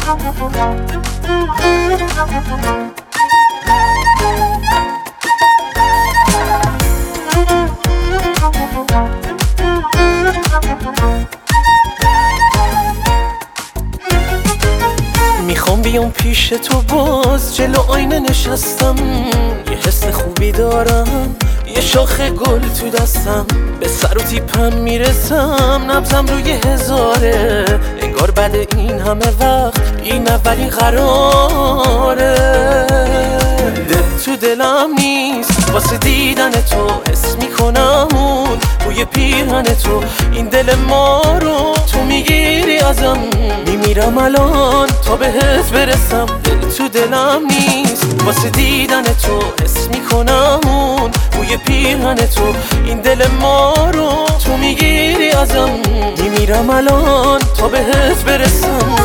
میخوام بیام پیش تو باز، جلو آینه نشستم، یه حس خوبی دارم، یه شاخ گل تو دستم، به سر و تیپم میرسم، نبضم روی 1000، انگار بعد این همه وقت این اولین قراره. دل تو دلم نیست واسه دیدن تو، حس میکنم اون بوی پیرهن تو، این دل ما رو تو میگیری ازم، میمیرم الان تا بهت برسم. دل تو دلم نیست واسه دیدن تو، حس میکنم اون بوی پیرهن تو، این دل ما رو تو میگیری ازم، میمیرم الان تا بهت برسم.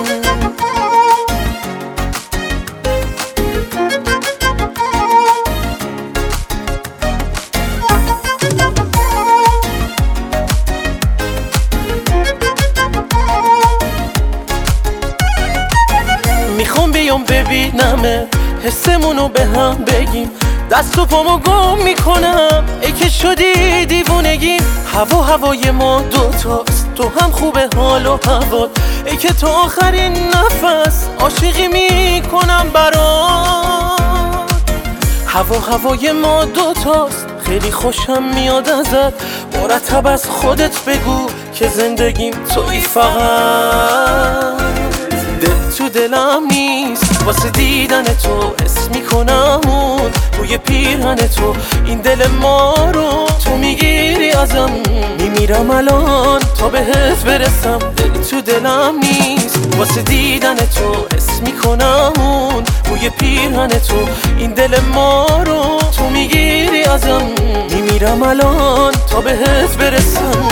میخوام بیام ببینمه، حسمونو به هم بگیم، دست و پامو گم میکنم، ای که شدی دیوونگیم. هوای ما دوتاست، تو هم خوبه حال و هوات، ای که تا آخرین نفس عاشقی میکنم برات. هوای ما دوتاست، خیلی خوشم میاد ازت، مرتب از خودت بگو که زندگیم تویی فقط. دل تو دلم نیست واسه دیدن تو، حس میکنم اون بوی پیرهن تو، این دل ما رو تو میگیری ازم، میمیرم الان تا بهت برسم. دل تو دلم نیست واسه دیدن تو، حس میکنم اون بوی پیرهن تو، این دل ما رو تو میگیری ازم، میمیرم الان تا بهت برسم.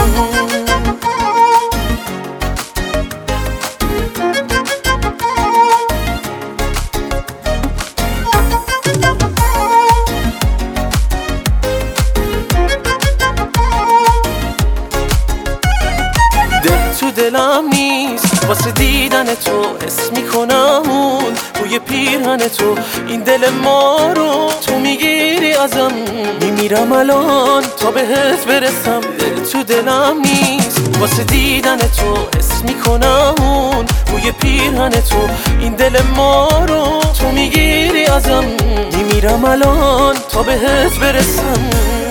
تو دلم نیست واسه دیدن تو، حس میکنم اون بوی پیرهن تو، این دل ما رو تو میگیری ازم، میمیرم الان تا بهت برسم. دل تو دلم نیست واسه دیدن تو، حس میکنم اون بوی پیرهن تو، این دل ما رو تو میگیری ازم، میمیرم الان تا بهت برسم.